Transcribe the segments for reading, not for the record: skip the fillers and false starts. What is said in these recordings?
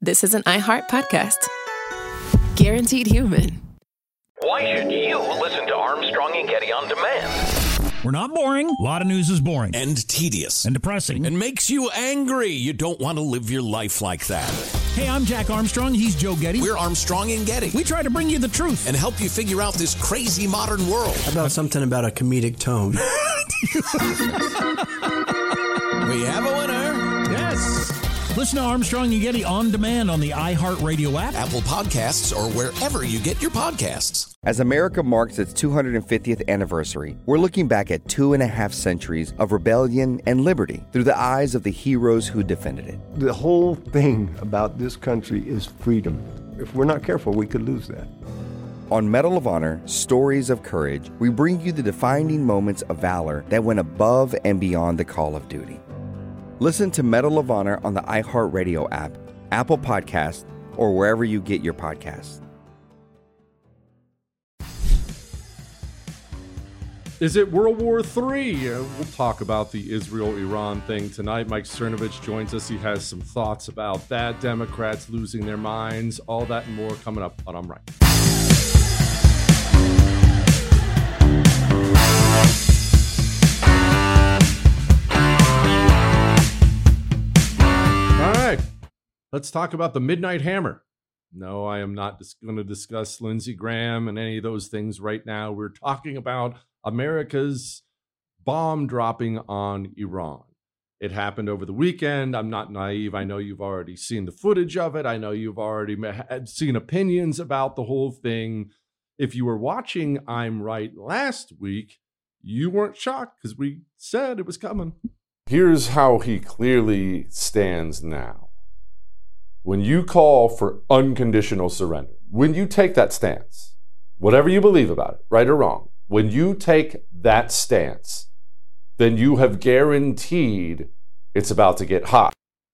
this is an iHeart podcast. Guaranteed human. Why should you listen to Armstrong and Getty on demand? We're not boring. A lot of news is boring. And tedious. And depressing. And makes you angry. You don't want to live your life like that. Hey, I'm Jack Armstrong. He's Joe Getty. We're Armstrong and Getty. We try to bring you the truth. And help you figure out this crazy modern world. How about something about a comedic tone? We have a winner. Yes. Listen to Armstrong and Getty on demand on the iHeartRadio app, Apple Podcasts, or wherever you get your podcasts. As America marks its 250th anniversary, we're looking back at 2.5 centuries of rebellion and liberty through the eyes of the heroes who defended it. The whole thing about this country is freedom. If we're not careful, we could lose that. On Medal of Honor, Stories of Courage, we bring you the defining moments of valor that went above and beyond the call of duty. Listen to Medal of Honor on the iHeartRadio app, Apple Podcasts, or wherever you get your podcasts. Is it World War III? We'll talk about the Israel-Iran thing tonight. Mike Cernovich joins us. He has some thoughts about that. Democrats losing their minds. All that and more coming up on I'm Right. Let's talk about the Midnight Hammer. No, I am not going to discuss Lindsey Graham and any of those things right now. We're talking about America's bomb dropping on Iran. It happened over the weekend. I'm not naive. I know you've already seen the footage of it. I know you've already seen opinions about the whole thing. If you were watching I'm Right last week, you weren't shocked because we said it was coming. Here's how he clearly stands now. When you call for unconditional surrender, when you take that stance, whatever you believe about it, right or wrong, when you take that stance, then you have guaranteed it's about to get hot.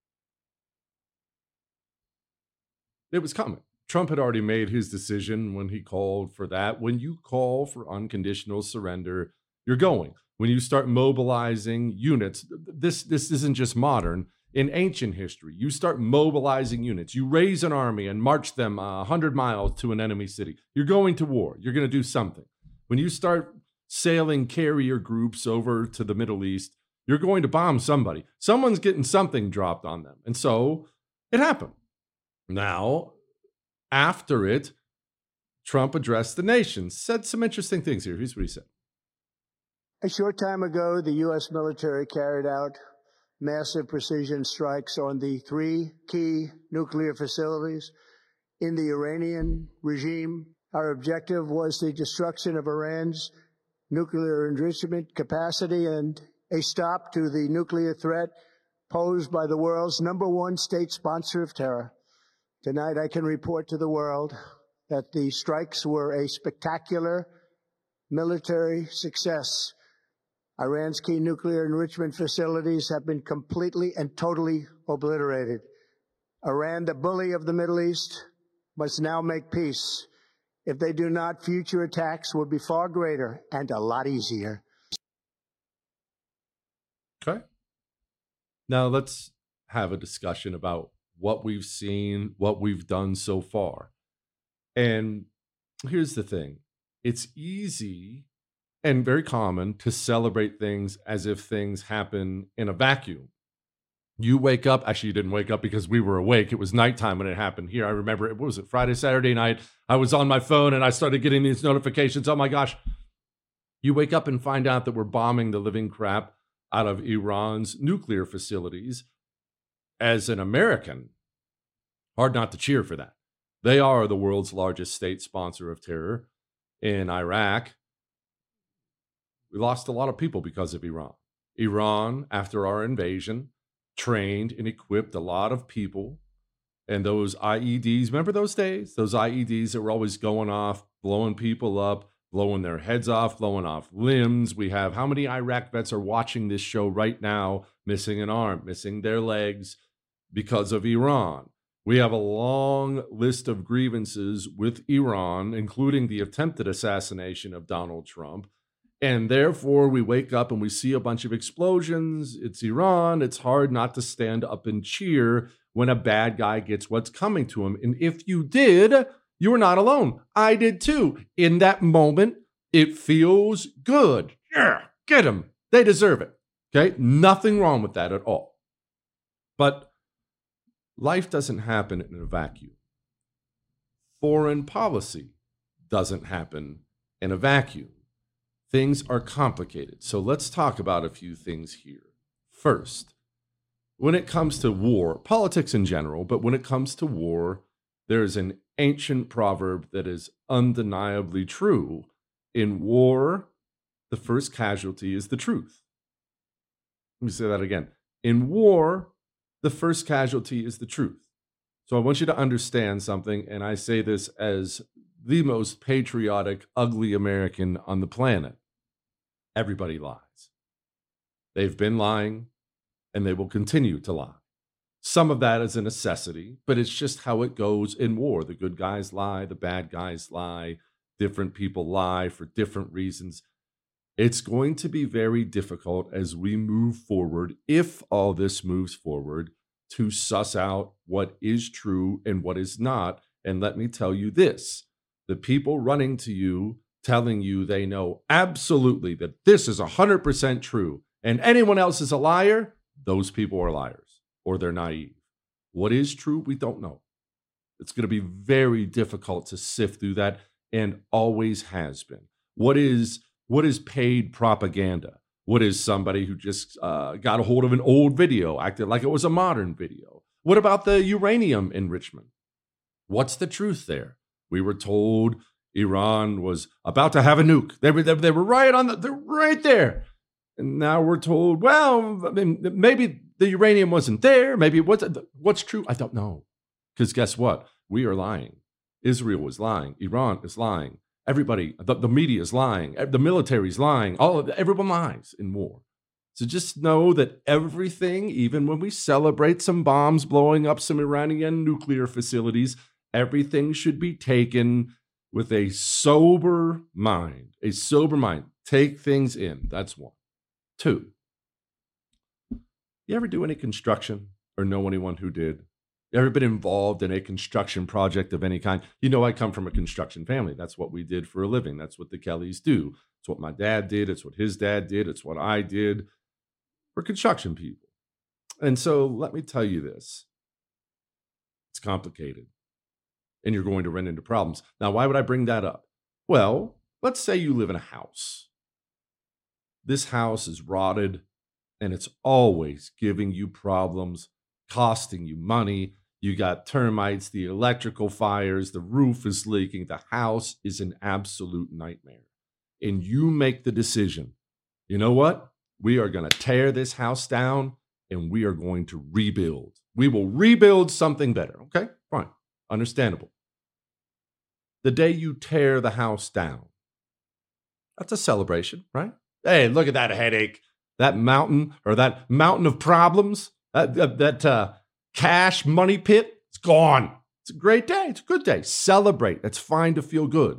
It was coming. Trump had already made his decision when he called for that. When you call for unconditional surrender, you're going. When you start mobilizing units, this isn't just modern. In ancient history, you start mobilizing units. You raise an army and march them 100 miles to an enemy city. You're going to war. You're going to do something. When you start sailing carrier groups over to the Middle East, you're going to bomb somebody. Someone's getting something dropped on them. And so it happened. Now, after it, Trump addressed the nation, said some interesting things here. Here's what he said. A short time ago, the U.S. military carried out massive precision strikes on the 3 key nuclear facilities in the Iranian regime. Our objective was the destruction of Iran's nuclear enrichment capacity and a stop to the nuclear threat posed by the world's #1 state sponsor of terror. Tonight, I can report to the world that the strikes were a spectacular military success. Iran's key nuclear enrichment facilities have been completely and totally obliterated. Iran, the bully of the Middle East, must now make peace. If they do not, future attacks will be far greater and a lot easier. Okay. Now let's have a discussion about what we've seen, what we've done so far. And here's the thing. It's easy and very common to celebrate things as if things happen in a vacuum. You wake up, actually you didn't wake up because we were awake. It was nighttime when it happened here. I remember, what was it, Friday, Saturday night? I was on my phone and I started getting these notifications. Oh my gosh. You wake up and find out that we're bombing the living crap out of Iran's nuclear facilities. As an American, hard not to cheer for that. They are the world's largest state sponsor of terror in Iraq. We lost a lot of people because of Iran. Iran, after our invasion, trained and equipped a lot of people. And those IEDs, remember those days? Those IEDs that were always going off, blowing people up, blowing their heads off, blowing off limbs. We have, how many Iraq vets are watching this show right now, missing an arm, missing their legs because of Iran? We have a long list of grievances with Iran, including the attempted assassination of Donald Trump. And therefore, we wake up and we see a bunch of explosions. It's Iran. It's hard not to stand up and cheer when a bad guy gets what's coming to him. And if you did, you were not alone. I did too. In that moment, it feels good. Yeah, get them. They deserve it. Okay? Nothing wrong with that at all. But life doesn't happen in a vacuum. Foreign policy doesn't happen in a vacuum. Things are complicated. So let's talk about a few things here. First, when it comes to war, politics in general, but when it comes to war, there's an ancient proverb that is undeniably true. In war, the first casualty is the truth. Let me say that again. In war, the first casualty is the truth. So I want you to understand something, and I say this as the most patriotic, ugly American on the planet. Everybody lies. They've been lying, and they will continue to lie. Some of that is a necessity, but it's just how it goes in war. The good guys lie, the bad guys lie, different people lie for different reasons. It's going to be very difficult as we move forward, if all this moves forward, to suss out what is true and what is not. And let me tell you this, the people running to you, telling you they know absolutely that this is 100% true and anyone else is a liar, those people are liars or they're naive. What is true, we don't know. It's going to be very difficult to sift through that, and always has been. What is paid propaganda? What is somebody who just got a hold of an old video, acted like it was a modern video? What about the uranium enrichment? What's the truth there? We were told Iran was about to have a nuke. They were right they're right there. And now we're told, well, I mean, maybe the uranium wasn't there. Maybe it wasn't. What's true? I don't know. Because guess what? We are lying. Israel is lying. Iran is lying. Everybody, the media is lying. The military is lying. Everyone lies in war. So just know that everything, even when we celebrate some bombs blowing up some Iranian nuclear facilities, everything should be taken with a sober mind. A sober mind. Take things in. That's one. Two, you ever do any construction or know anyone who did? You ever been involved in a construction project of any kind? You know, I come from a construction family. That's what we did for a living. That's what the Kellys do. It's what my dad did. It's what his dad did. It's what I did. We're construction people. And so let me tell you this. It's complicated. And you're going to run into problems. Now, why would I bring that up? Well, let's say you live in a house. This house is rotted, and it's always giving you problems, costing you money. You got termites, the electrical fires, the roof is leaking. The house is an absolute nightmare. And you make the decision, you know what? We are going to tear this house down, and we are going to rebuild. We will rebuild something better. Okay, fine, understandable. The day you tear the house down, that's a celebration, right? Hey, look at that headache, that mountain of problems, that cash money pit, it's gone. It's a great day. It's a good day. Celebrate. It's fine to feel good.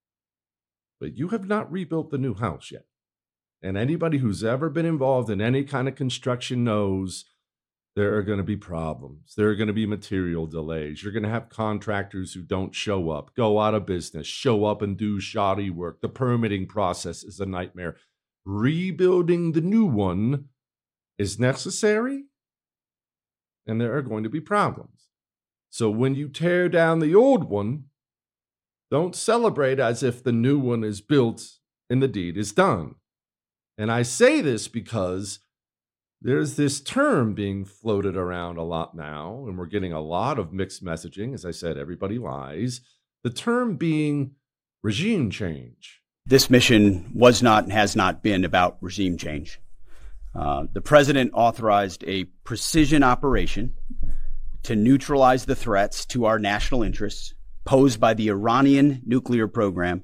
But you have not rebuilt the new house yet. And anybody who's ever been involved in any kind of construction knows there are going to be problems. There are going to be material delays. You're going to have contractors who don't show up, go out of business, show up and do shoddy work. The permitting process is a nightmare. Rebuilding the new one is necessary, and there are going to be problems. So when you tear down the old one, don't celebrate as if the new one is built and the deed is done. And I say this because there's this term being floated around a lot now, and we're getting a lot of mixed messaging. As I said, everybody lies. The term being regime change. This mission was not and has not been about regime change. The president authorized a precision operation to neutralize the threats to our national interests posed by the Iranian nuclear program.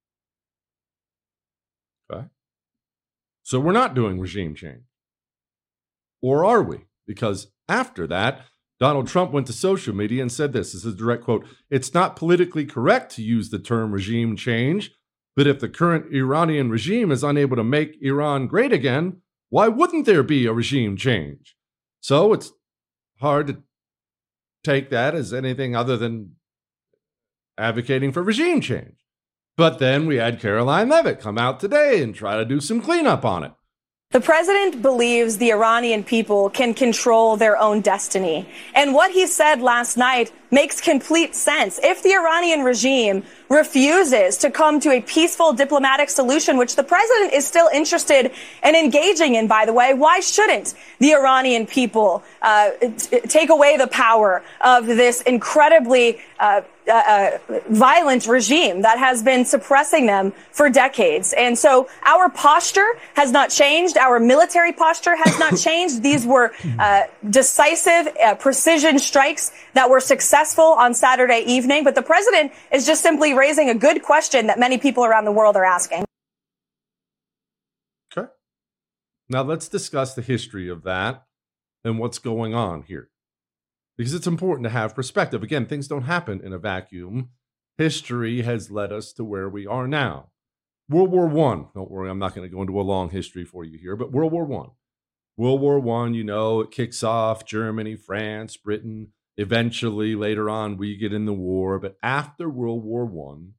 Okay. So we're not doing regime change. Or are we? Because after that, Donald Trump went to social media and said this is a direct quote, "It's not politically correct to use the term regime change, but if the current Iranian regime is unable to make Iran great again, why wouldn't there be a regime change?" So it's hard to take that as anything other than advocating for regime change. But then we had Caroline Leavitt come out today and try to do some cleanup on it. The president believes the Iranian people can control their own destiny. And what he said last night makes complete sense. If the Iranian regime refuses to come to a peaceful diplomatic solution, which the president is still interested in engaging in, by the way, why shouldn't the Iranian people take away the power of this incredibly violent regime that has been suppressing them for decades? And so our posture has not changed. Our military posture has not changed. These were decisive precision strikes that were successful on Saturday evening. But the president is just simply raising a good question that many people around the world are asking. Okay. Now let's discuss the history of that and what's going on here, because it's important to have perspective. Again, things don't happen in a vacuum. History has led us to where we are now. World War I. Don't worry, I'm not going to go into a long history for you here, but World War I. World War I, you know, it kicks off Germany, France, Britain. Eventually, later on, we get in the war. But after World War I,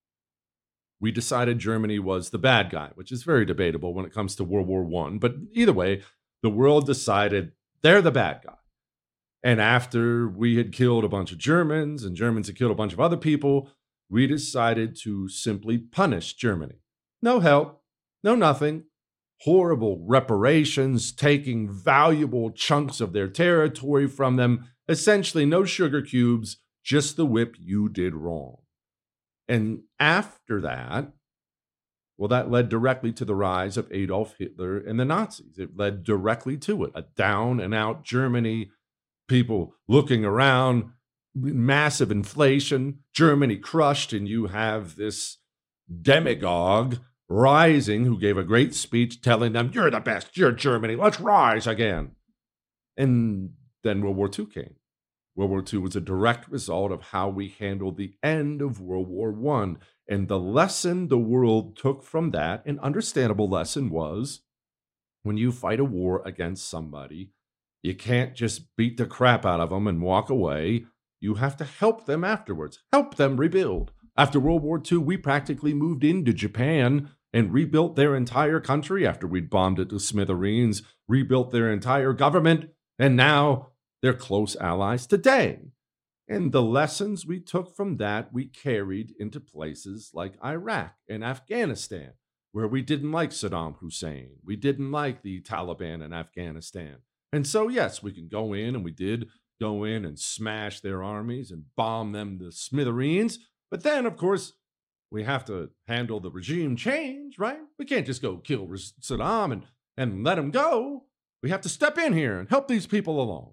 we decided Germany was the bad guy, which is very debatable when it comes to World War I. But either way, the world decided they're the bad guy. And after we had killed a bunch of Germans and Germans had killed a bunch of other people, we decided to simply punish Germany. No help, no nothing. Horrible reparations, taking valuable chunks of their territory from them. Essentially, no sugar cubes, just the whip you did wrong. And after that, well, that led directly to the rise of Adolf Hitler and the Nazis. It led directly to it. A down and out Germany, people looking around, massive inflation, Germany crushed, and you have this demagogue rising who gave a great speech telling them, you're the best, you're Germany, let's rise again. And then World War II came. World War II was a direct result of how we handled the end of World War I. And the lesson the world took from that, an understandable lesson, was when you fight a war against somebody, you can't just beat the crap out of them and walk away. You have to help them afterwards, help them rebuild. After World War II, we practically moved into Japan and rebuilt their entire country after we'd bombed it to smithereens, rebuilt their entire government, and now they're close allies today. And the lessons we took from that, we carried into places like Iraq and Afghanistan, where we didn't like Saddam Hussein. We didn't like the Taliban in Afghanistan. And so, yes, we can go in, and we did go in and smash their armies and bomb them to smithereens. But then, of course, we have to handle the regime change, right? We can't just go kill Saddam and let him go. We have to step in here and help these people along.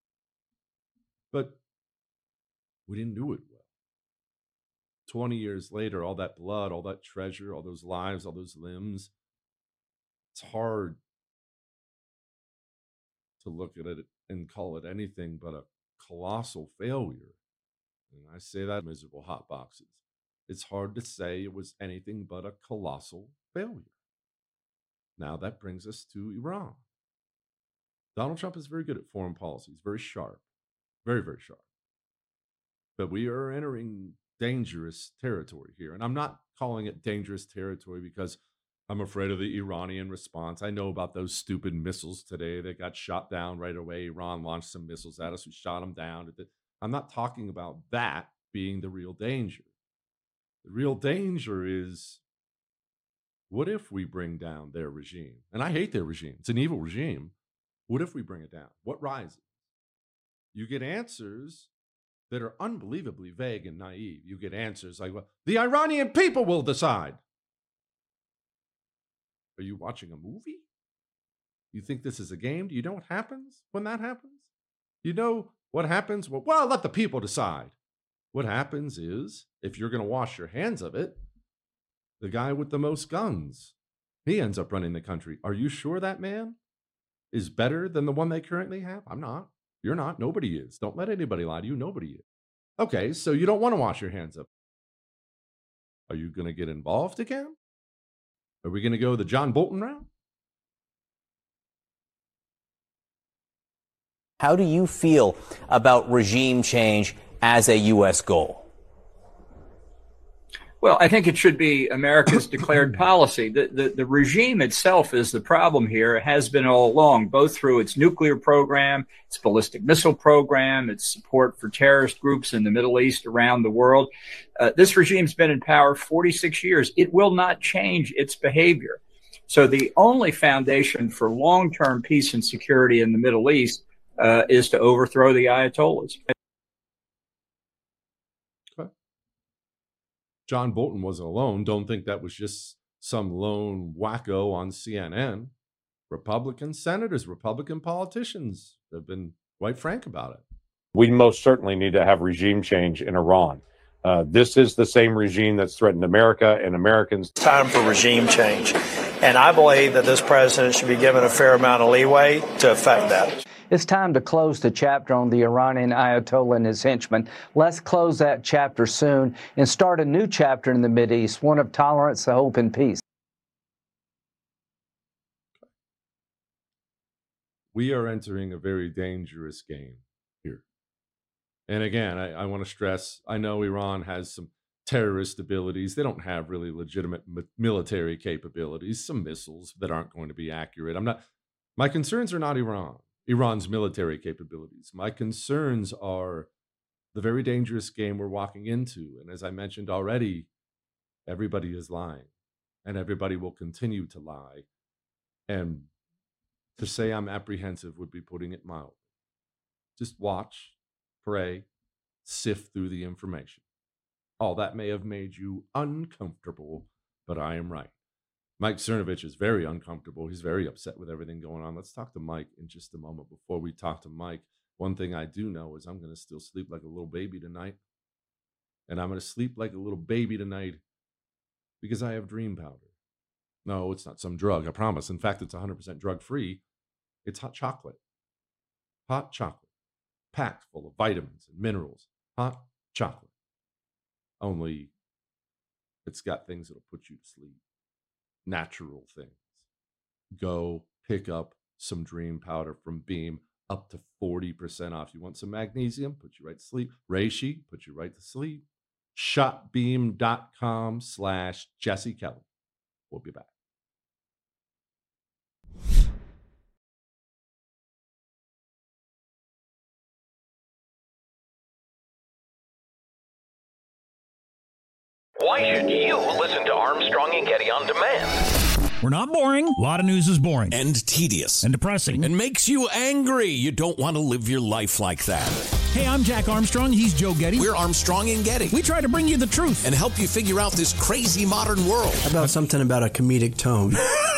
But we didn't do it well. 20 years later, all that blood, all that treasure, all those lives, all those limbs, it's hard to look at it and call it anything but a colossal failure. And I say that, miserable hot boxes. It's hard to say it was anything but a colossal failure. Now that brings us to Iran. Donald Trump is very good at foreign policy. He's very sharp. Very, very sharp. But we are entering dangerous territory here. And I'm not calling it dangerous territory because I'm afraid of the Iranian response. I know about those stupid missiles today that got shot down right away. Iran launched some missiles at us. We shot them down. I'm not talking about that being the real danger. The real danger is, what if we bring down their regime? And I hate their regime. It's an evil regime. What if we bring it down? What rises? You get answers that are unbelievably vague and naive. You get answers like, well, the Iranian people will decide. Are you watching a movie? You think this is a game? Do you know what happens when that happens? You know what happens? Well, let the people decide. What happens is, if you're going to wash your hands of it, the guy with the most guns, he ends up running the country. Are you sure that man is better than the one they currently have? I'm not. You're not. Nobody is. Don't let anybody lie to you. Nobody is. Okay, so you don't want to wash your hands of it. Are you going to get involved again? Are we going to go the John Bolton route? How do you feel about regime change as a U.S. goal? Well, I think it should be America's declared policy. The regime itself is the problem here. It has been all along, both through its nuclear program, its ballistic missile program, its support for terrorist groups in the Middle East, around the world. This regime's been in power 46 years. It will not change its behavior. So the only foundation for long-term peace and security in the Middle East is to overthrow the Ayatollahs. John Bolton wasn't alone. Don't think that was just some lone wacko on CNN. Republican senators, Republican politicians have been quite frank about it. We most certainly need to have regime change in Iran. This is the same regime that's threatened America and Americans. It's time for regime change. And I believe that this president should be given a fair amount of leeway to effect that. It's time to close the chapter on the Iranian Ayatollah and his henchmen. Let's close that chapter soon and start a new chapter in the Mideast, one of tolerance, hope, and peace. We are entering a very dangerous game here. And again, I want to stress, I know Iran has some terrorist abilities. They don't have really legitimate military capabilities, some missiles that aren't going to be accurate. My concerns are not Iran's military capabilities. My concerns are the very dangerous game we're walking into. And as I mentioned already, everybody is lying, and everybody will continue to lie. And to say I'm apprehensive would be putting it mildly. Just watch, pray, sift through the information. All that may have made you uncomfortable, but I am right. Mike Cernovich is very uncomfortable. He's very upset with everything going on. Let's talk to Mike in just a moment. Before we talk to Mike, one thing I do know is I'm going to still sleep like a little baby tonight. And I'm going to sleep like a little baby tonight because I have dream powder. No, it's not some drug, I promise. In fact, it's 100% drug-free. It's hot chocolate. Hot chocolate. Packed full of vitamins and minerals. Hot chocolate. Only it's got things that'll put you to sleep. Natural things. Go pick up some dream powder from Beam, up to 40% off. You want some magnesium? Put you right to sleep. Reishi, put you right to sleep. Shopbeam.com/Jesse Kelly. We'll be back. Why should you listen to Armstrong and Getty on demand? We're not boring. A lot of news is boring. And tedious. And depressing. And makes you angry. You don't want to live your life like that. Hey, I'm Jack Armstrong. He's Joe Getty. We're Armstrong and Getty. We try to bring you the truth. And help you figure out this crazy modern world. How about something about a comedic tone?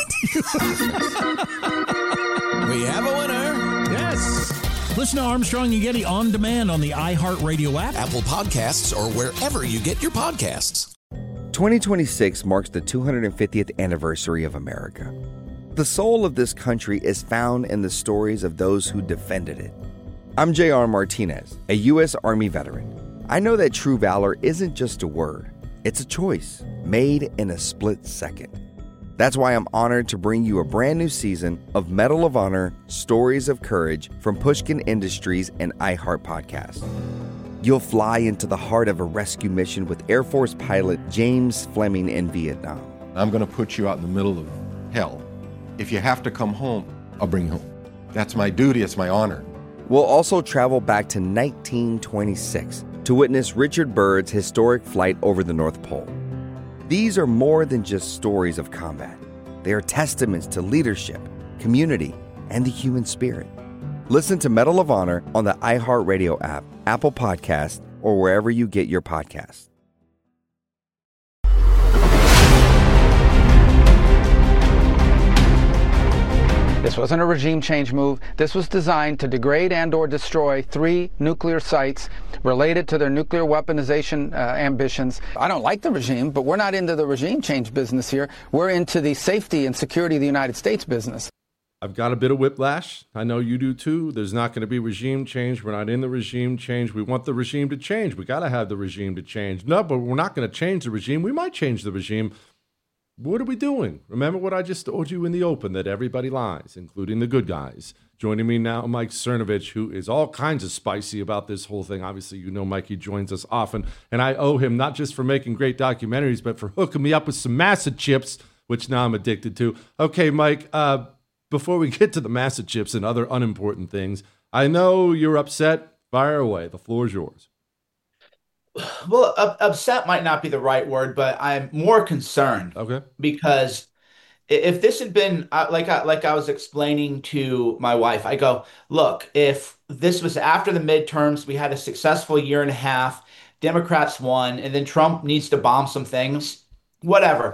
We have a winner. Yes. Listen to Armstrong and Getty on demand on the iHeartRadio app, Apple Podcasts, or wherever you get your podcasts. 2026 marks the 250th anniversary of America. The soul of this country is found in the stories of those who defended it. I'm J.R. Martinez, a U.S. Army veteran. I know that true valor isn't just a word. It's a choice made in a split second. That's why I'm honored to bring you a brand new season of Medal of Honor Stories of Courage from Pushkin Industries and iHeart Podcast. You'll fly into the heart of a rescue mission with Air Force pilot James Fleming in Vietnam. I'm going to put you out in the middle of hell. If you have to come home, I'll bring you home. That's my duty. It's my honor. We'll also travel back to 1926 to witness Richard Byrd's historic flight over the North Pole. These are more than just stories of combat. They are testaments to leadership, community, and the human spirit. Listen to Medal of Honor on the iHeartRadio app, Apple Podcasts, or wherever you get your podcasts. This wasn't a regime change move. This was designed to degrade and or destroy 3 nuclear sites related to their nuclear weaponization ambitions. I don't like the regime, but we're not into the regime change business here. We're into the safety and security of the United States business. I've got a bit of whiplash. I know you do too. There's not going to be regime change. We're not in the regime change. We want the regime to change. We got to have the regime to change. No, but we're not going to change the regime. We might change the regime. What are we doing? Remember what I just told you in the open, that everybody lies, including the good guys. Joining me now, Mike Cernovich, who is all kinds of spicy about this whole thing. Obviously, you know Mike, he joins us often. And I owe him not just for making great documentaries, but for hooking me up with some Massa chips, which now I'm addicted to. Okay, Mike, before we get to the Massa chips and other unimportant things, I know you're upset. Fire away. The floor is yours. Well, upset might not be the right word, but I'm more concerned. Okay. Because if this had been like I was explaining to my wife, I go, look, if this was after the midterms, we had a successful year and a half, Democrats won, and then Trump needs to bomb some things, whatever.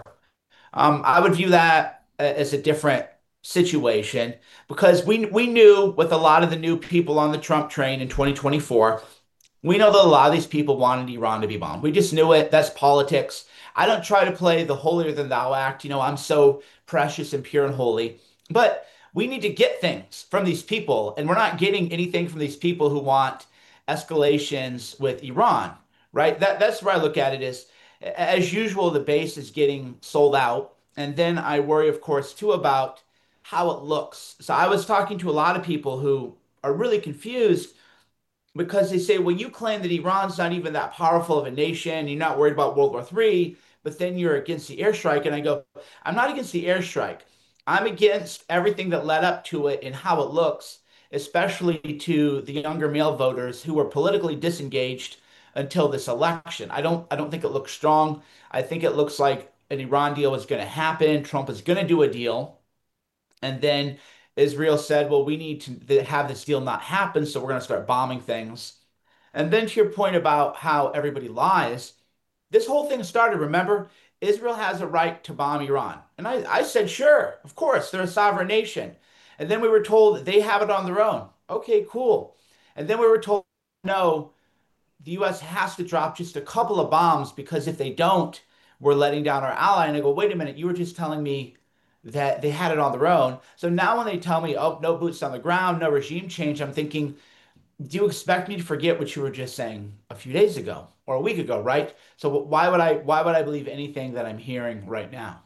I would view that as a different situation because we knew with a lot of the new people on the Trump train in 2024, we know that a lot of these people wanted Iran to be bombed. We just knew it. That's politics. I don't try to play the holier than thou act. You know, I'm so precious and pure and holy. But we need to get things from these people. And we're not getting anything from these people who want escalations with Iran, right? That's where I look at it is, as usual, the base is getting sold out. And then I worry, of course, too, about how it looks. So I was talking to a lot of people who are really confused because they say, well, you claim that Iran's not even that powerful of a nation. You're not worried about World War III, but then you're against the airstrike. And I go, I'm not against the airstrike. I'm against everything that led up to it and how it looks, especially to the younger male voters who were politically disengaged until this election. I don't think it looks strong. I think it looks like an Iran deal is going to happen. Trump is going to do a deal. And then Israel said, well, we need to have this deal not happen, so we're going to start bombing things. And then to your point about how everybody lies, this whole thing started, remember, Israel has a right to bomb Iran. And I said, sure, of course, they're a sovereign nation. And then we were told that they have it on their own. Okay, cool. And then we were told, no, the U.S. has to drop just a couple of bombs because if they don't, we're letting down our ally. And I go, wait a minute, you were just telling me that they had it on their own. So now when they tell me, oh, no boots on the ground, no regime change, I'm thinking, do you expect me to forget what you were just saying a few days ago or a week ago, right? So why would I believe anything that I'm hearing right now?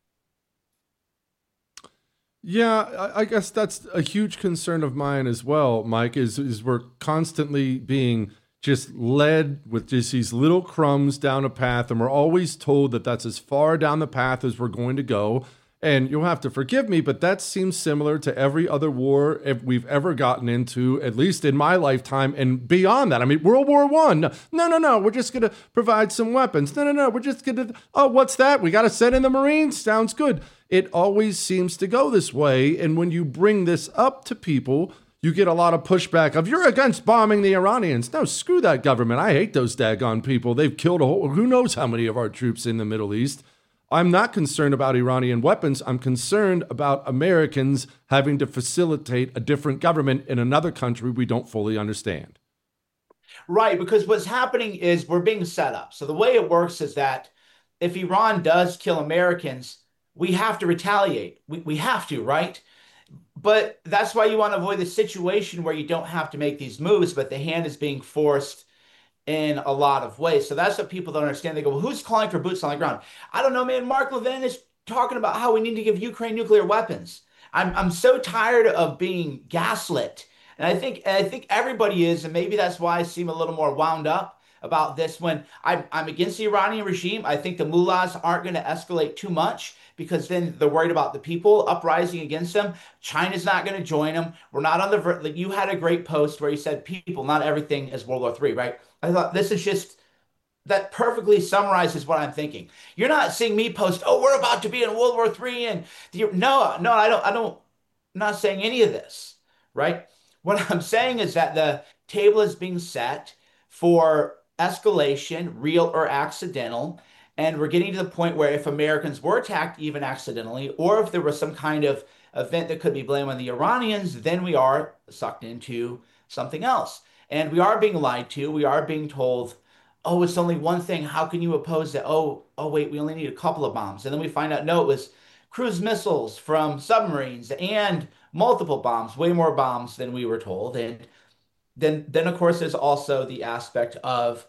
Yeah, I guess that's a huge concern of mine as well, Mike, is we're constantly being just led with just these little crumbs down a path, and we're always told that that's as far down the path as we're going to go. And you'll have to forgive me, but that seems similar to every other war we've ever gotten into, at least in my lifetime and beyond that. I mean, World War I. No, we're just going to provide some weapons. No, we're just going to, oh, what's that? We got to send in the Marines? Sounds good. It always seems to go this way. And when you bring this up to people, you get a lot of pushback of, you're against bombing the Iranians. No, screw that government. I hate those daggone people. They've killed who knows how many of our troops in the Middle East. I'm not concerned about Iranian weapons. I'm concerned about Americans having to facilitate a different government in another country we don't fully understand. Right, because what's happening is we're being set up. So the way it works is that if Iran does kill Americans, we have to retaliate. We have to, right? But that's why you want to avoid the situation where you don't have to make these moves, but the hand is being forced in a lot of ways. So that's what people don't understand. They go, well, who's calling for boots on the ground? I don't know, man. Mark Levin is talking about how we need to give Ukraine nuclear weapons. I'm so tired of being gaslit. And I think everybody is, and maybe that's why I seem a little more wound up about this when I'm against the Iranian regime. I think the mullahs aren't going to escalate too much because then they're worried about the people uprising against them. China's not going to join them. We're not on the you had a great post where you said people, not everything is World War III, right? I thought this is just, that perfectly summarizes what I'm thinking. You're not seeing me post, oh, we're about to be in World War III. And no, I'm not saying any of this, right? What I'm saying is that the table is being set for escalation, real or accidental. And we're getting to the point where if Americans were attacked even accidentally, or if there was some kind of event that could be blamed on the Iranians, then we are sucked into something else. And we are being lied to. We are being told, oh, it's only one thing. How can you oppose that? Oh, wait, we only need a couple of bombs. And then we find out, no, it was cruise missiles from submarines and multiple bombs, way more bombs than we were told. And then of course, there's also the aspect of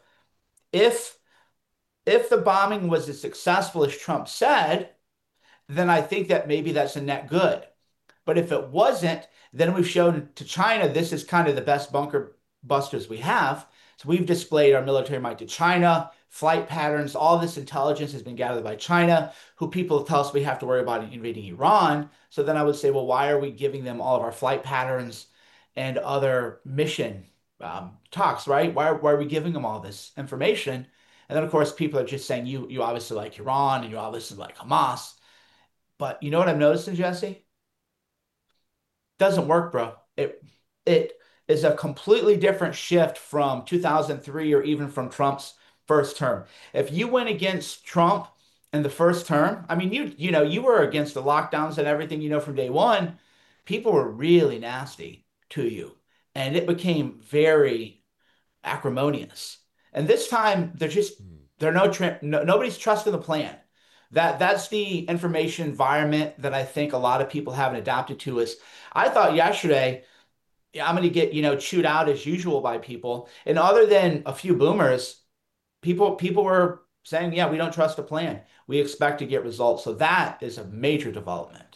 if the bombing was as successful as Trump said, then I think that maybe that's a net good. But if it wasn't, Then we've shown to China this is kind of the best bunker busters we have. So we've displayed our military might to China, flight patterns, all this intelligence has been gathered by China, who people tell us we have to worry about invading Iran. So then I would say, well, why are we giving them all of our flight patterns and other mission talks, right? Why are we giving them all this information? And then, of course, people are just saying, you obviously like Iran and you obviously like Hamas. But you know what I'm noticing, Jesse? Doesn't work, bro. It is a completely different shift from 2003 or even from Trump's first term. If you went against Trump in the first term, I mean, you were against the lockdowns and everything, from day one. People were really nasty to you, and it became very acrimonious. And this time, nobody's trusting the plan. That's the information environment that I think a lot of people haven't adapted to. Is I thought yesterday, I'm going to get chewed out as usual by people, and other than a few boomers, people were saying, yeah, we don't trust the plan. We expect to get results. So that is a major development.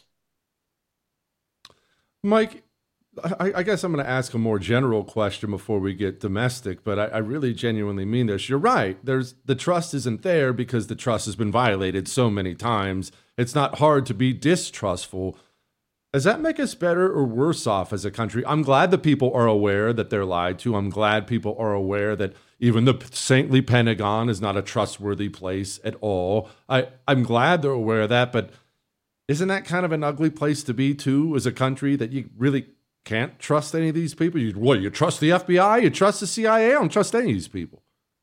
Mike, I guess I'm going to ask a more general question before we get domestic, but I really genuinely mean this. You're right. The trust isn't there because the trust has been violated so many times. It's not hard to be distrustful. Does that make us better or worse off as a country? I'm glad that people are aware that they're lied to. I'm glad people are aware that even the saintly Pentagon is not a trustworthy place at all. I'm glad they're aware of that, but isn't that kind of an ugly place to be too as a country that you really can't trust any of these people? You trust the FBI? You trust the CIA? I don't trust any of these people.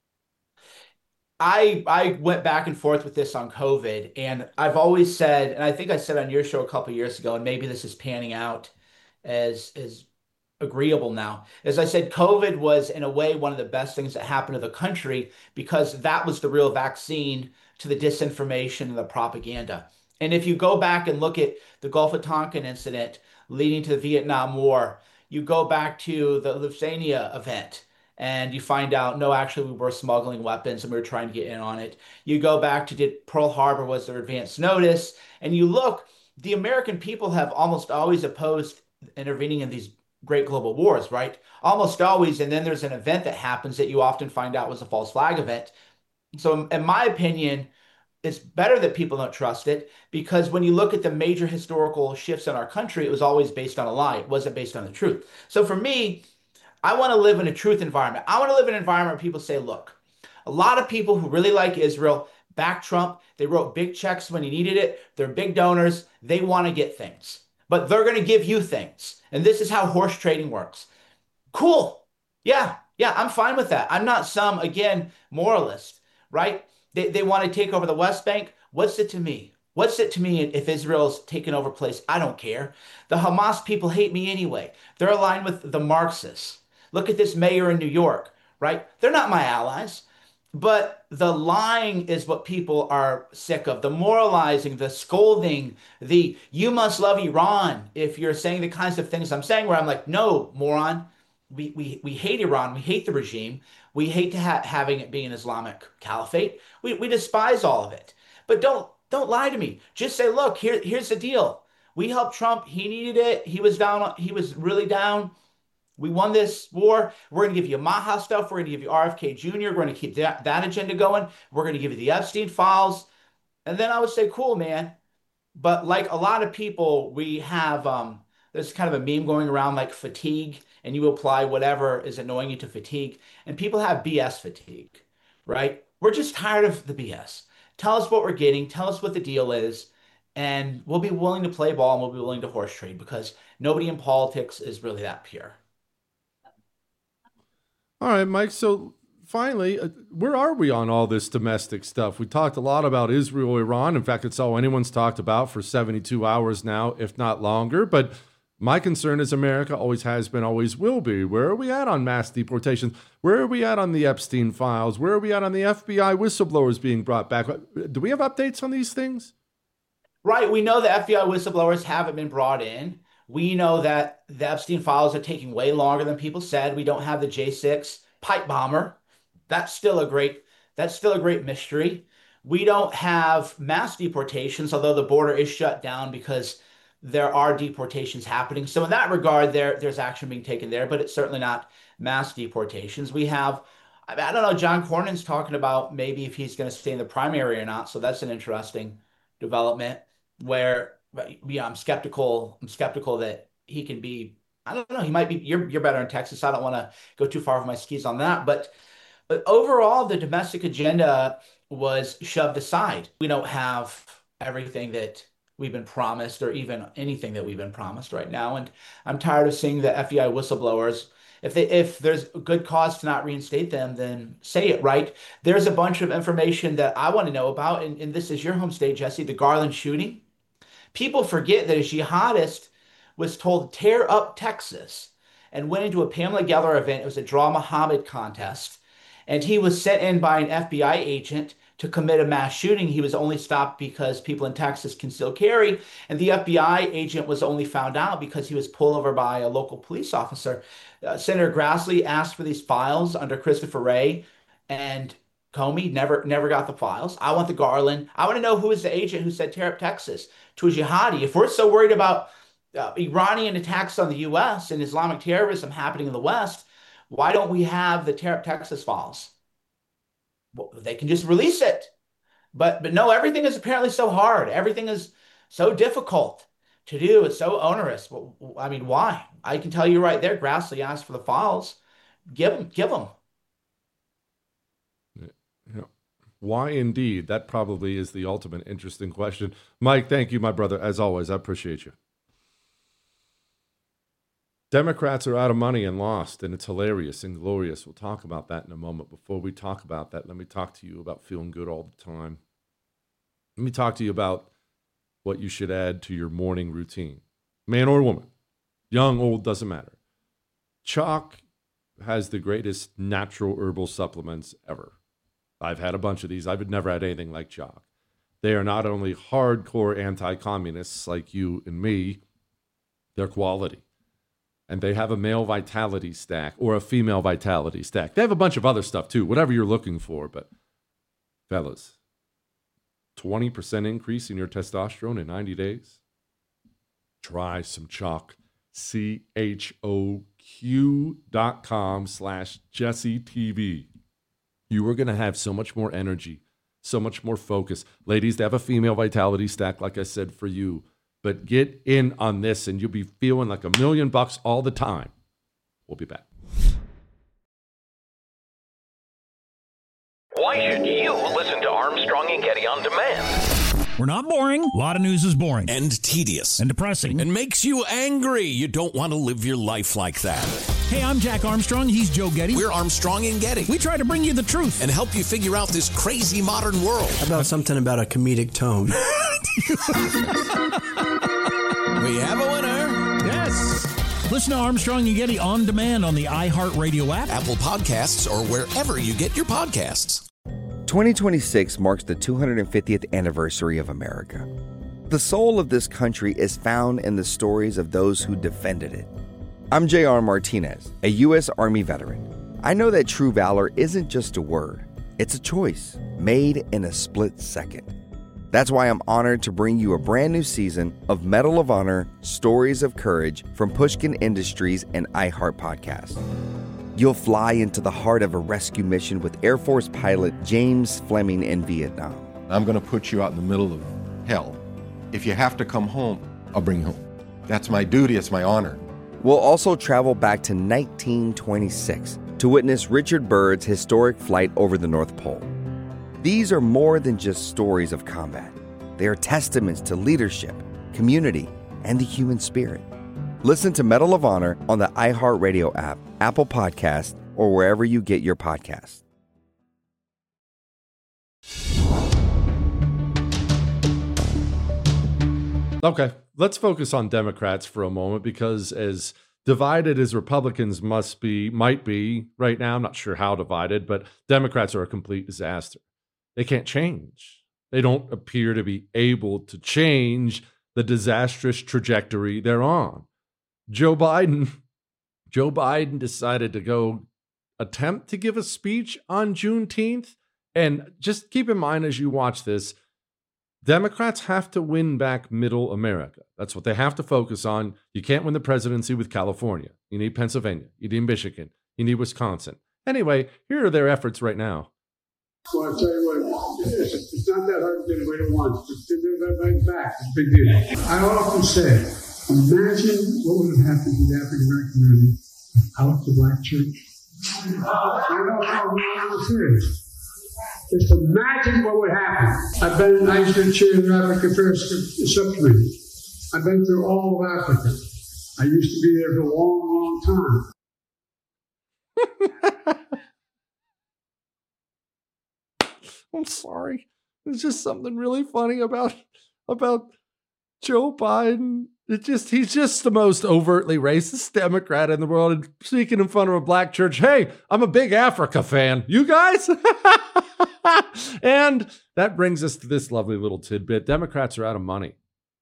I went back and forth with this on COVID, and I've always said, and I think I said on your show a couple of years ago, and maybe this is panning out as agreeable now. As I said, COVID was in a way one of the best things that happened to the country because that was the real vaccine to the disinformation and the propaganda. And if you go back and look at the Gulf of Tonkin incident leading to the Vietnam War, you go back to the Lithuania event, and you find out, no, actually, we were smuggling weapons and we were trying to get in on it. You go back to did Pearl Harbor was their advance notice, and you look, the American people have almost always opposed intervening in these great global wars, right? Almost always. And then there's an event that happens that you often find out was a false flag event. So in my opinion, it's better that people don't trust it, because when you look at the major historical shifts in our country, it was always based on a lie. It wasn't based on the truth. So for me, I want to live in a truth environment. I want to live in an environment where people say, look, a lot of people who really like Israel back Trump. They wrote big checks when he needed it. They're big donors. They want to get things, but they're going to give you things. And this is how horse trading works. Cool. Yeah, I'm fine with that. I'm not some, again, moralist, right? They want to take over the West Bank. What's it to me? What's it to me if Israel's taken over place? I don't care. The Hamas people hate me anyway. They're aligned with the Marxists. Look at this mayor in New York, right? They're not my allies. But the lying is what people are sick of. The moralizing, the scolding, the you must love Iran if you're saying the kinds of things I'm saying, where I'm like, no, moron. We hate Iran. We hate the regime. We hate to having it be an Islamic caliphate. We despise all of it. But don't lie to me. Just say, look, here's the deal. We helped Trump. He needed it. He was down. He was really down. We won this war. We're going to give you Maha stuff. We're going to give you RFK Jr. We're going to keep that agenda going. We're going to give you the Epstein files. And then I would say, cool, man. But like a lot of people, we have, there's kind of a meme going around like fatigue, and you apply whatever is annoying you to fatigue. And people have BS fatigue, right? We're just tired of the BS. Tell us what we're getting. Tell us what the deal is. And we'll be willing to play ball, and we'll be willing to horse trade, because nobody in politics is really that pure. All right, Mike. So finally, where are we on all this domestic stuff? We talked a lot about Israel, Iran. In fact, it's all anyone's talked about for 72 hours now, if not longer. But my concern is America always has been, always will be. Where are we at on mass deportations? Where are we at on the Epstein files? Where are we at on the FBI whistleblowers being brought back? Do we have updates on these things? Right. We know the FBI whistleblowers haven't been brought in. We know that the Epstein files are taking way longer than people said. We don't have the J6 pipe bomber. That's still a great mystery. We don't have mass deportations, although the border is shut down because there are deportations happening. So in that regard, there's action being taken there, but it's certainly not mass deportations. We have, I don't know, John Cornyn's talking about maybe if he's going to stay in the primary or not. So that's an interesting development where, yeah, I'm skeptical that he can be, I don't know, he might be, you're better in Texas. I don't want to go too far over my skis on that, but overall, the domestic agenda was shoved aside. We don't have everything that we've been promised or even anything that we've been promised right now. And I'm tired of seeing the FBI whistleblowers. If there's a good cause to not reinstate them, then say it, right? There's a bunch of information that I want to know about. And this is your home state, Jesse, the Garland shooting. People forget that a jihadist was told to tear up Texas and went into a Pamela Geller event. It was a Draw Muhammad contest. And he was sent in by an FBI agent to commit a mass shooting. He was only stopped because people in Texas can still carry. And the FBI agent was only found out because he was pulled over by a local police officer. Senator Grassley asked for these files under Christopher Wray, and Comey never got the files. I want the Garland. I want to know who is the agent who said tear up Texas to a jihadi. If we're so worried about Iranian attacks on the U.S. and Islamic terrorism happening in the West, why don't we have the tear up Texas files? Well, they can just release it. But no, everything is apparently so hard. Everything is so difficult to do. It's so onerous. Well, I mean, why? I can tell you right there, Grassley asked for the files. Give them. Yeah. Why indeed? That probably is the ultimate interesting question. Mike, thank you, my brother. As always, I appreciate you. Democrats are out of money and lost, and it's hilarious and glorious. We'll talk about that in a moment. Before we talk about that, let me talk to you about feeling good all the time. Let me talk to you about what you should add to your morning routine. Man or woman, young, old, doesn't matter. Chalk has the greatest natural herbal supplements ever. I've had a bunch of these. I've never had anything like Chalk. They are not only hardcore anti-communists like you and me, they're quality. And they have a male vitality stack or a female vitality stack. They have a bunch of other stuff too, whatever you're looking for. But fellas, 20% increase in your testosterone in 90 days? Try some Chalk. CHOQ.com/JesseTV. You are going to have so much more energy, so much more focus. Ladies, they have a female vitality stack, like I said, for you. But get in on this and you'll be feeling like $1 million all the time. We'll be back. Why should you listen to Armstrong and Getty on demand? We're not boring. A lot of news is boring. And tedious. And depressing. And makes you angry. You don't want to live your life like that. Hey, I'm Jack Armstrong. He's Joe Getty. We're Armstrong and Getty. We try to bring you the truth. And help you figure out this crazy modern world. How about something about a comedic tone? We have a winner. Yes. Listen to Armstrong and Getty on demand on the iHeartRadio app, Apple Podcasts, or wherever you get your podcasts. 2026 marks the 250th anniversary of America. The soul of this country is found in the stories of those who defended it. I'm J.R. Martinez, a U.S. Army veteran. I know that true valor isn't just a word. It's a choice made in a split second. That's why I'm honored to bring you a brand new season of Medal of Honor Stories of Courage from Pushkin Industries and iHeart Podcast. You'll fly into the heart of a rescue mission with Air Force pilot James Fleming in Vietnam. I'm going to put you out in the middle of hell. If you have to come home, I'll bring you home. That's my duty. It's my honor. We'll also travel back to 1926 to witness Richard Byrd's historic flight over the North Pole. These are more than just stories of combat. They are testaments to leadership, community, and the human spirit. Listen to Medal of Honor on the iHeartRadio app, Apple Podcasts, or wherever you get your podcasts. Okay, let's focus on Democrats for a moment, because as divided as Republicans might be right now, I'm not sure how divided, but Democrats are a complete disaster. They can't change. They don't appear to be able to change the disastrous trajectory they're on. Joe Biden decided to go attempt to give a speech on Juneteenth. And just keep in mind as you watch this, Democrats have to win back middle America. That's what they have to focus on. You can't win the presidency with California. You need Pennsylvania. You need Michigan. You need Wisconsin. Anyway, here are their efforts right now. Well, I'll tell you what, it's not that hard to get away to once. It's back. It's a big deal. I often say, imagine what would have happened to the African American community without the black church. I'm serious. Just imagine what would happen. I used to chair the African Affairs Subcommittee. I've been through all of Africa. I used to be there for a long, long time. I'm sorry. There's just something really funny about Joe Biden. He's just the most overtly racist Democrat in the world, and speaking in front of a black church. Hey, I'm a big Africa fan. You guys? And that brings us to this lovely little tidbit. Democrats are out of money.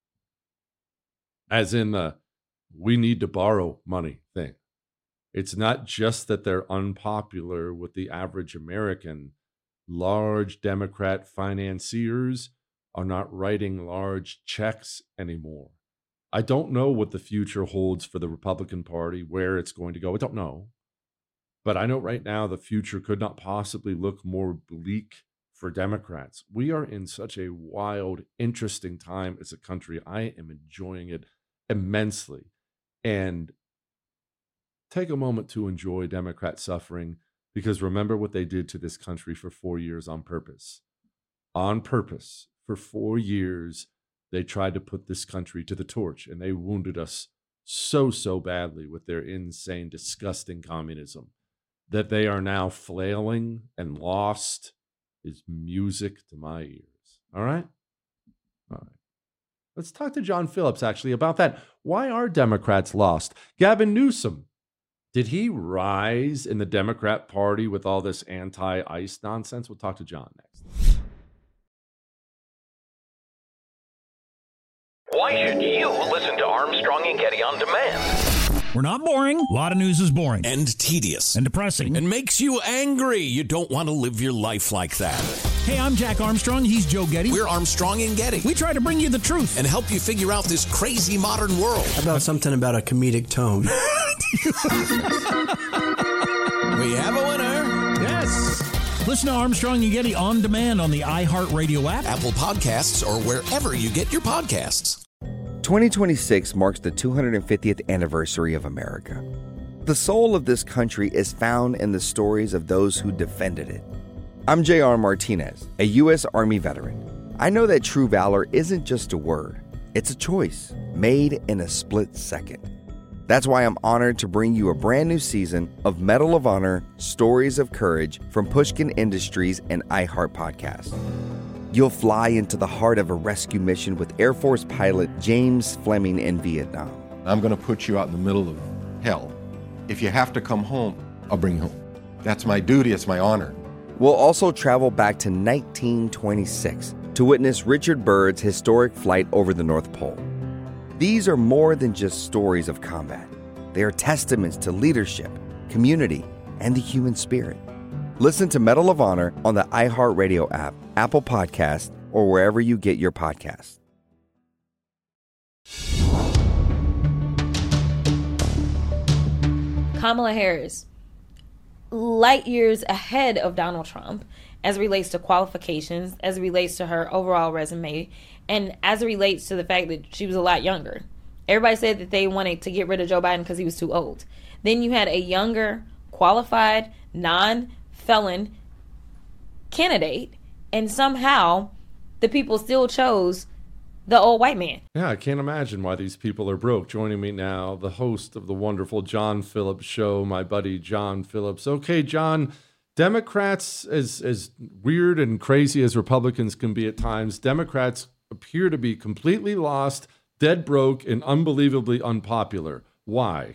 As in the we need to borrow money thing. It's not just that they're unpopular with the average American. Large Democrat financiers are not writing large checks anymore. I don't know what the future holds for the Republican Party, where it's going to go. I don't know. But I know right now the future could not possibly look more bleak for Democrats. We are in such a wild, interesting time as a country. I am enjoying it immensely. And take a moment to enjoy Democrat suffering, because remember what they did to this country for 4 years on purpose. On purpose, for 4 years, they tried to put this country to the torch, and they wounded us so badly with their insane, disgusting communism that they are now flailing and lost is music to my ears. All right? All right. Let's talk to John Phillips, actually, about that. Why are Democrats lost? Gavin Newsom, did he rise in the Democrat Party with all this anti-ICE nonsense? We'll talk to John next. Why should you listen to Armstrong and Getty on demand? We're not boring. A lot of news is boring. And tedious. And depressing. And makes you angry. You don't want to live your life like that. Hey, I'm Jack Armstrong. He's Joe Getty. We're Armstrong and Getty. We try to bring you the truth. And help you figure out this crazy modern world. How about something about a comedic tone? We have a winner. Yes. Listen to Armstrong and Getty on demand on the iHeartRadio app, Apple Podcasts, or wherever you get your podcasts. 2026 marks the 250th anniversary of America. The soul of this country is found in the stories of those who defended it. I'm J.R. Martinez, a U.S. Army veteran. I know that true valor isn't just a word. It's a choice made in a split second. That's why I'm honored to bring you a brand new season of Medal of Honor Stories of Courage from Pushkin Industries and iHeart Podcast. You'll fly into the heart of a rescue mission with Air Force pilot James Fleming in Vietnam. I'm going to put you out in the middle of hell. If you have to come home, I'll bring you home. That's my duty. It's my honor. We'll also travel back to 1926 to witness Richard Byrd's historic flight over the North Pole. These are more than just stories of combat. They are testaments to leadership, community, and the human spirit. Listen to Medal of Honor on the iHeartRadio app, Apple Podcasts, or wherever you get your podcasts. Kamala Harris, light years ahead of Donald Trump as it relates to qualifications, as it relates to her overall resume, and as it relates to the fact that she was a lot younger. Everybody said that they wanted to get rid of Joe Biden because he was too old. Then you had a younger, qualified, non-felon candidate, and somehow the people still chose the old white man. Yeah, I can't imagine why these people are broke. Joining me now, the host of the wonderful John Phillips Show, my buddy John Phillips. Okay, John, Democrats, as weird and crazy as Republicans can be at times, Democrats appear to be completely lost, dead broke, and unbelievably unpopular. Why?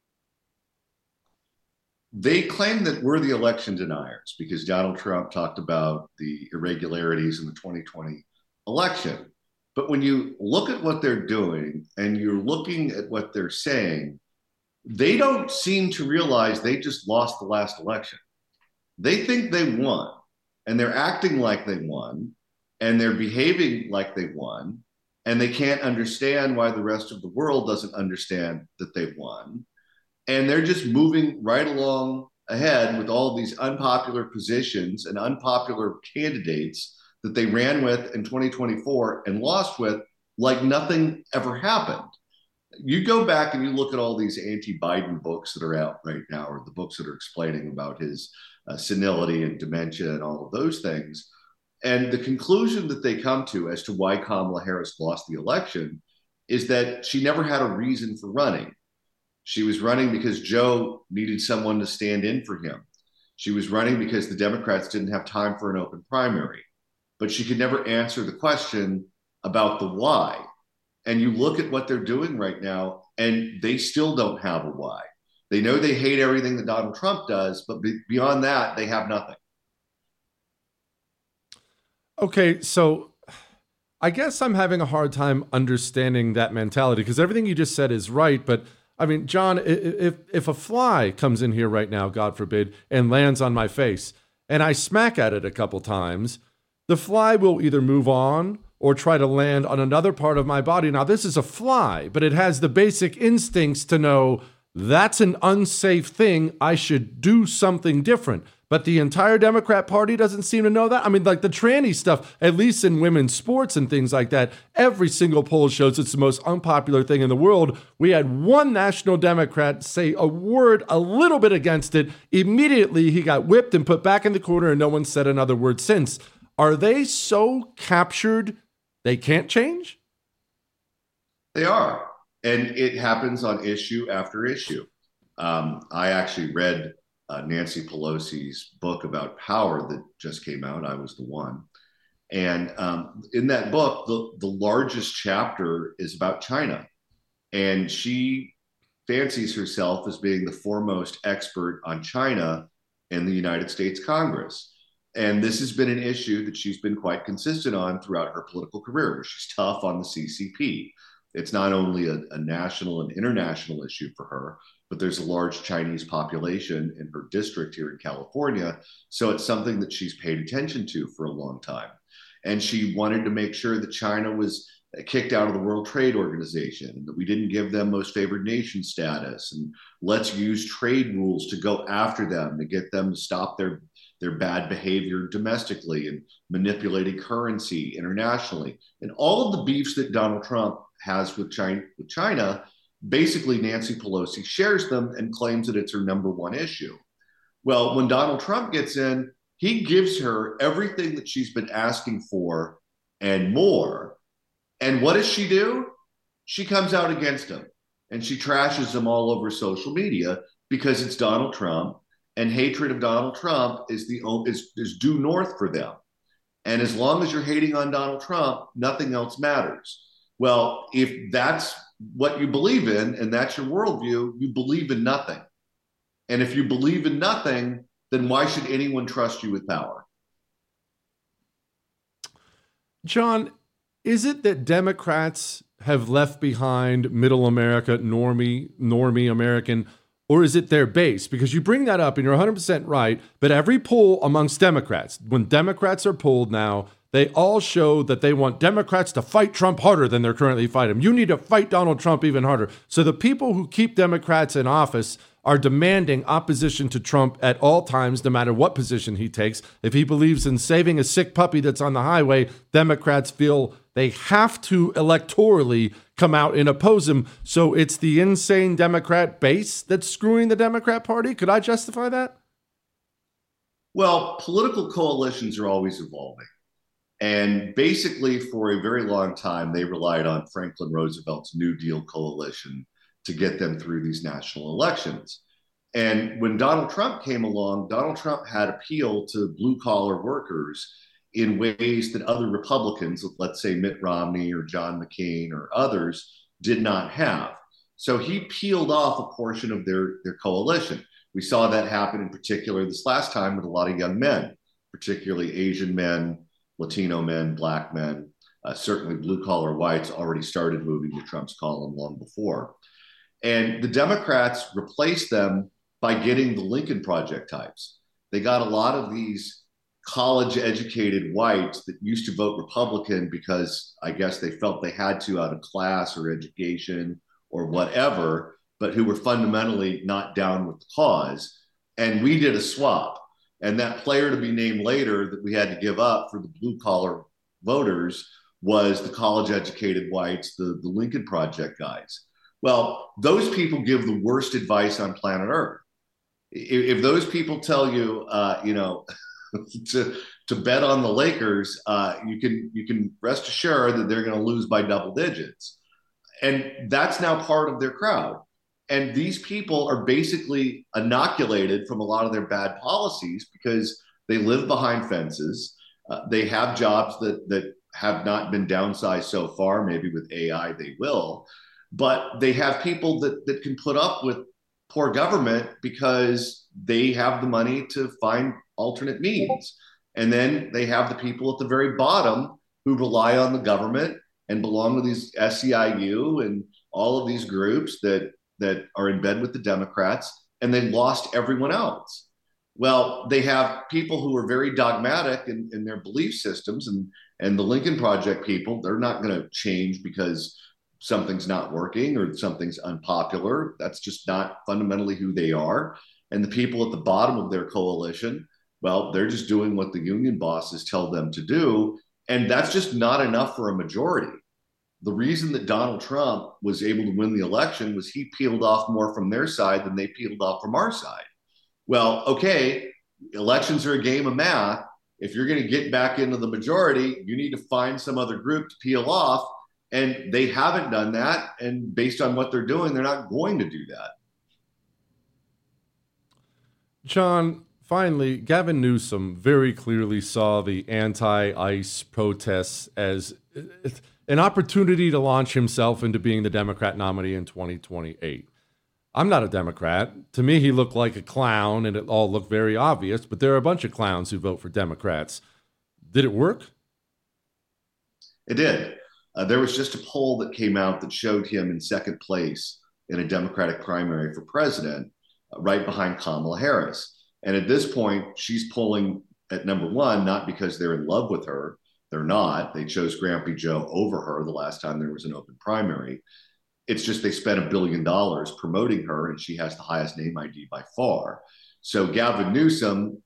They claim that we're the election deniers because Donald Trump talked about the irregularities in the 2020 election. But when you look at what they're doing and you're looking at what they're saying, they don't seem to realize they just lost the last election. They think they won, and they're acting like they won. and they're behaving like they won, and they can't understand why the rest of the world doesn't understand that they've won. And they're just moving right along ahead with all these unpopular positions and unpopular candidates that they ran with in 2024 and lost with like nothing ever happened. You go back and you look at all these anti-Biden books that are out right now, or the books that are explaining about his senility and dementia and all of those things. And the conclusion that they come to as to why Kamala Harris lost the election is that she never had a reason for running. She was running because Joe needed someone to stand in for him. She was running because the Democrats didn't have time for an open primary. But she could never answer the question about the why. And you look at what they're doing right now, and they still don't have a why. They know they hate everything that Donald Trump does, but beyond that, they have nothing. Okay, so I guess I'm having a hard time understanding that mentality, because everything you just said is right. But I mean, John, if a fly comes in here right now, God forbid, and lands on my face, and I smack at it a couple times, the fly will either move on or try to land on another part of my body. Now, this is a fly, but it has the basic instincts to know that's an unsafe thing. I should do something different. But the entire Democrat Party doesn't seem to know that. I mean, like the tranny stuff, at least in women's sports and things like that, every single poll shows it's the most unpopular thing in the world. We had one national Democrat say a word a little bit against it. Immediately, he got whipped and put back in the corner, and no one said another word since. Are they so captured they can't change? They are. And it happens on issue after issue. I actually read Nancy Pelosi's book about power that just came out. I was the one. And in that book, the largest chapter is about China. And she fancies herself as being the foremost expert on China in the United States Congress. And this has been an issue that she's been quite consistent on throughout her political career, where she's tough on the CCP. It's not only a national and international issue for her, but there's a large Chinese population in her district here in California. So it's something that she's paid attention to for a long time. And she wanted to make sure that China was kicked out of the World Trade Organization, that we didn't give them most favored nation status, and let's use trade rules to go after them, to get them to stop their bad behavior domestically and manipulating currency internationally. And all of the beefs that Donald Trump has with China, basically Nancy Pelosi shares them and claims that it's her number one issue. Well, when Donald Trump gets in, he gives her everything that she's been asking for and more. And what does she do? She comes out against him and she trashes him all over social media because it's Donald Trump, and hatred of Donald Trump is due north for them. And as long as you're hating on Donald Trump, nothing else matters. Well, if that's what you believe in and that's your worldview, you believe in nothing. And if you believe in nothing, then why should anyone trust you with power? John, is it that Democrats have left behind middle America, normie American, or is it their base? Because you bring that up and you're 100% right, but every poll amongst Democrats, when Democrats are polled now, they all show that they want Democrats to fight Trump harder than they're currently fighting him. You need to fight Donald Trump even harder. So the people who keep Democrats in office are demanding opposition to Trump at all times, no matter what position he takes. If he believes in saving a sick puppy that's on the highway, Democrats feel they have to electorally come out and oppose him. So it's the insane Democrat base that's screwing the Democrat Party. Could I justify that? Well, political coalitions are always evolving. And basically, for a very long time, they relied on Franklin Roosevelt's New Deal coalition to get them through these national elections. And when Donald Trump came along, Donald Trump had appeal to blue-collar workers in ways that other Republicans, let's say Mitt Romney or John McCain or others, did not have. So he peeled off a portion of their coalition. We saw that happen in particular this last time with a lot of young men, particularly Asian men, Latino men, black men, certainly blue-collar whites already started moving to Trump's column long before. And the Democrats replaced them by getting the Lincoln Project types. They got a lot of these college-educated whites that used to vote Republican because I guess they felt they had to out of class or education or whatever, but who were fundamentally not down with the cause. And we did a swap. And that player to be named later that we had to give up for the blue-collar voters was the college-educated whites, the Lincoln Project guys. Well, those people give the worst advice on planet Earth. If those people tell you, to bet on the Lakers, you can rest assured that they're going to lose by double digits. And that's now part of their crowd. And these people are basically inoculated from a lot of their bad policies because they live behind fences. They have jobs that have not been downsized so far. Maybe with AI they will. But they have people that can put up with poor government because they have the money to find alternate means. And then they have the people at the very bottom who rely on the government and belong to these SEIU and all of these groups that are in bed with the Democrats, and they lost everyone else. Well, they have people who are very dogmatic in their belief systems, and the Lincoln Project people, they're not going to change because something's not working or something's unpopular. That's just not fundamentally who they are. And the people at the bottom of their coalition, well, they're just doing what the union bosses tell them to do. And that's just not enough for a majority. The reason that Donald Trump was able to win the election was he peeled off more from their side than they peeled off from our side. Well, okay, elections are a game of math. If you're going to get back into the majority, you need to find some other group to peel off. And they haven't done that. And based on what they're doing, they're not going to do that. John, finally, Gavin Newsom very clearly saw the anti-ICE protests as an opportunity to launch himself into being the Democrat nominee in 2028. I'm not a Democrat. To me, he looked like a clown, and it all looked very obvious, but there are a bunch of clowns who vote for Democrats. Did it work? It did. There was just a poll that came out that showed him in second place in a Democratic primary for president, right behind Kamala Harris. And at this point, she's polling at number one, not because they're in love with her. They're not. They chose Grampy Joe over her the last time there was an open primary. It's just they spent $1 billion promoting her, and she has the highest name ID by far. So Gavin Newsom,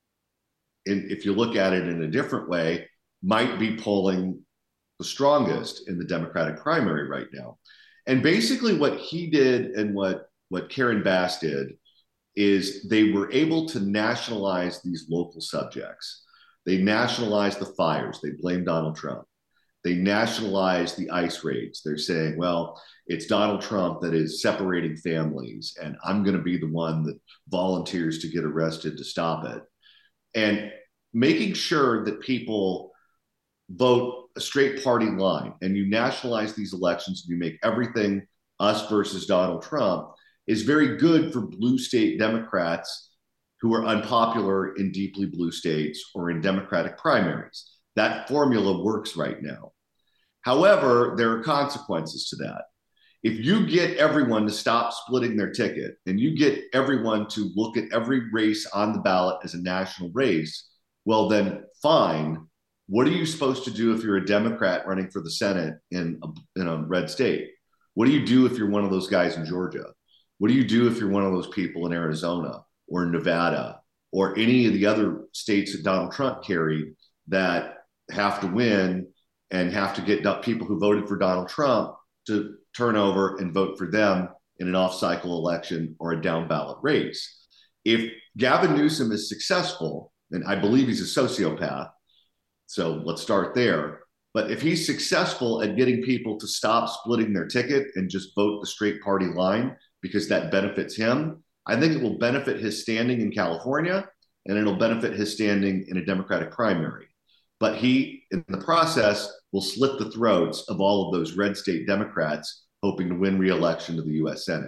if you look at it in a different way, might be polling the strongest in the Democratic primary right now. And basically what he did and what Karen Bass did is they were able to nationalize these local subjects. They nationalized the fires. They blamed Donald Trump. They nationalized the ICE raids. They're saying, well, it's Donald Trump that is separating families, and I'm going to be the one that volunteers to get arrested to stop it. And making sure that people vote a straight party line, and you nationalize these elections and you make everything us versus Donald Trump, is very good for blue state Democrats who are unpopular in deeply blue states or in Democratic primaries. That formula works right now. However, there are consequences to that. If you get everyone to stop splitting their ticket and you get everyone to look at every race on the ballot as a national race, well, then fine. What are you supposed to do if you're a Democrat running for the Senate in a red state? What do you do if you're one of those guys in Georgia? What do you do if you're one of those people in Arizona or Nevada or any of the other states that Donald Trump carried that have to win and have to get people who voted for Donald Trump to turn over and vote for them in an off-cycle election or a down-ballot race? If Gavin Newsom is successful, and I believe he's a sociopath, so let's start there. But if he's successful at getting people to stop splitting their ticket and just vote the straight party line because that benefits him, I think it will benefit his standing in California, and it'll benefit his standing in a Democratic primary. But he, in the process, will slit the throats of all of those red state Democrats hoping to win re-election to the U.S. Senate.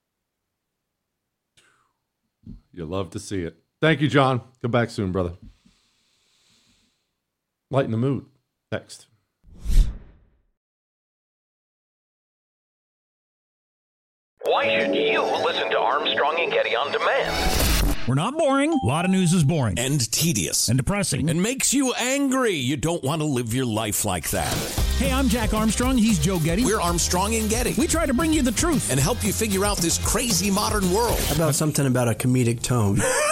You love to see it. Thank you, John. Come back soon, brother. Lighten the mood. Next. Why should you listen to Armstrong and Getty on demand? We're not boring. A lot of news is boring. And tedious. And depressing. And makes you angry. You don't want to live your life like that. Hey, I'm Jack Armstrong. He's Joe Getty. We're Armstrong and Getty. We try to bring you the truth. And help you figure out this crazy modern world. How about something about a comedic tone?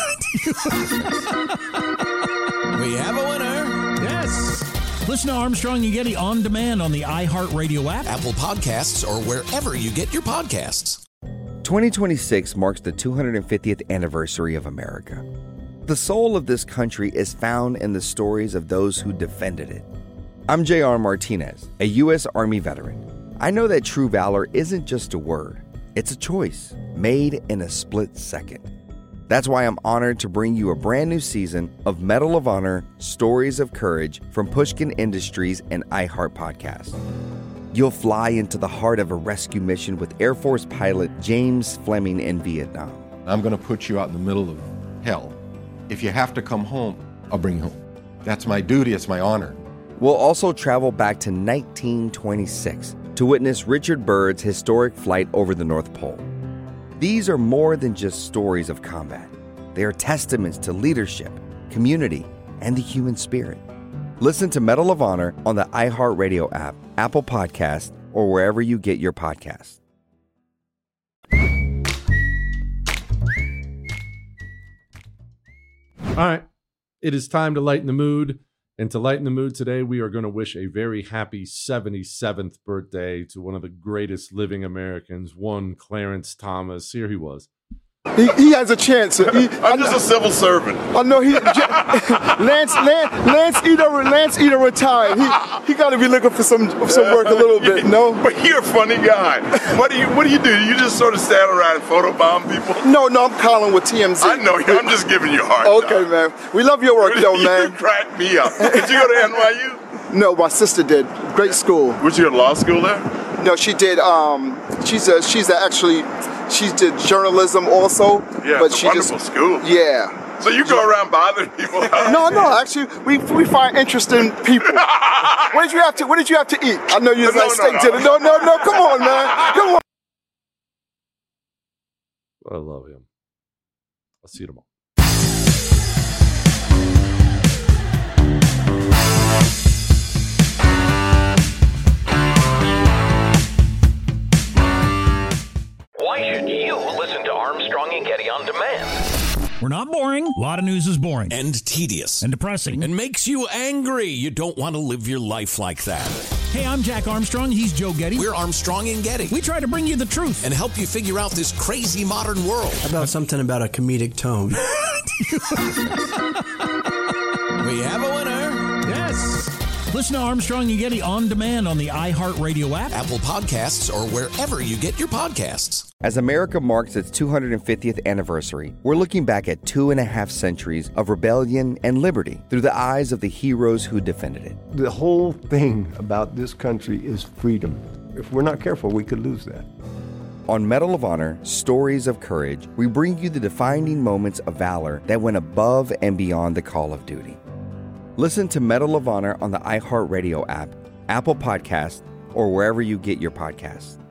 We have a winner. Yes. Listen to Armstrong and Getty on demand on the iHeartRadio app, Apple Podcasts, or wherever you get your podcasts. 2026 marks the 250th anniversary of America. The soul of this country is found in the stories of those who defended it. I'm J.R. Martinez, a U.S. Army veteran. I know that true valor isn't just a word. It's a choice made in a split second. That's why I'm honored to bring you a brand new season of Medal of Honor Stories of Courage from Pushkin Industries and iHeart Podcast. You'll fly into the heart of a rescue mission with Air Force pilot James Fleming in Vietnam. I'm going to put you out in the middle of hell. If you have to come home, I'll bring you home. That's my duty. It's my honor. We'll also travel back to 1926 to witness Richard Byrd's historic flight over the North Pole. These are more than just stories of combat. They are testaments to leadership, community, and the human spirit. Listen to Medal of Honor on the iHeartRadio app, Apple Podcasts, or wherever you get your podcasts. All right. It is time to lighten the mood. And to lighten the mood today, we are going to wish a very happy 77th birthday to one of the greatest living Americans, one Clarence Thomas. Here he was. He has a chance. I'm just a civil servant. I know Lance Eder retired. He got to be looking for some work a little bit, no? But you're a funny guy. What do you do? You just sort of stand around and photobomb people? No, I'm calling with TMZ. I know. I'm just giving you a hard time. Okay, man. We love your work, though, man. You crack me up. Did you go to NYU? No, my sister did. Great school. Was you at law school there? No, she did. She did journalism also. Yeah, but it's a wonderful school. Yeah. So you go around bothering people? No. Actually, we find interesting people. What did you have to eat? I know you was like steak dinner. No. Come on, man. Come on. I love him. I'll see you tomorrow. Why should you listen to Armstrong and Getty on demand? We're not boring. A lot of news is boring. And tedious. And depressing. And makes you angry. You don't want to live your life like that. Hey, I'm Jack Armstrong. He's Joe Getty. We're Armstrong and Getty. We try to bring you the truth. And help you figure out this crazy modern world. How about something about a comedic tone? We have a winner. Yes. Listen to Armstrong and Getty on demand on the iHeartRadio app, Apple Podcasts, or wherever you get your podcasts. As America marks its 250th anniversary, we're looking back at 2.5 centuries of rebellion and liberty through the eyes of the heroes who defended it. The whole thing about this country is freedom. If we're not careful, we could lose that. On Medal of Honor, Stories of Courage, we bring you the defining moments of valor that went above and beyond the call of duty. Listen to Medal of Honor on the iHeartRadio app, Apple Podcasts, or wherever you get your podcasts.